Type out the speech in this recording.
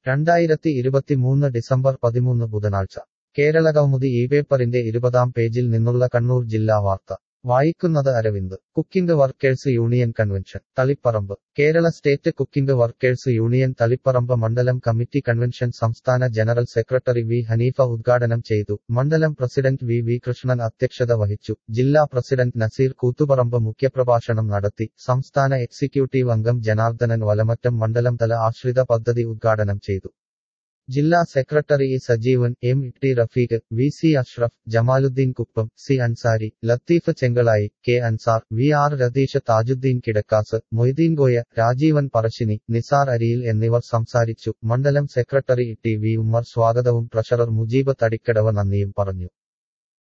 2023 December 13 ബുധനാഴ്ച കേരളകൗമുദി പേപ്പറിന്റെ 20-ാം പേജിൽ നിന്നുള്ള കണ്ണൂർ ജില്ലാ വാർത്ത വായിക്കുന്നത് Aravind. Cooking workers union convention Taliparamba. Kerala state cooking workers union Taliparamba മണ്ഡലം കമ്മിറ്റി കൺവെൻഷൻ സംസ്ഥാന ജനറൽ സെക്രട്ടറി വി ഹനീഫ ഉദ്ഘാടനം ചെയ്തു. മണ്ഡലം പ്രസിഡന്റ് വി കൃഷ്ണൻ അധ്യക്ഷത വഹിച്ചു. ജില്ലാ പ്രസിഡന്റ് നസീർ കൂത്തുപറമ്പ് മുഖ്യപ്രഭാഷണം നടത്തി. സംസ്ഥാന എക്സിക്യൂട്ടീവ് അംഗം ജനാർദ്ദനൻ വലമറ്റം മണ്ഡലം തല ആശ്രിത പദ്ധതി ഉദ്ഘാടനം ചെയ്തു. ജില്ലാ secretary Sajeevan, T Rafeeq, C Ashraf, Jamaluddin Kuppam, C Ansari, Latheef Chengalayi, K Ansar, R Ratheesh, Thajuddeen Kidakkas, Moideen Koya, Rajeevan Parassini, Nisar Ariyil എന്നിവർ സംസാരിച്ചു. മണ്ഡലം സെക്രട്ടറി വി ഉമ്മർ സ്വാഗതവും ട്രഷറർ മുജീബ് തടിക്കടവ് നന്ദിയും പറഞ്ഞു.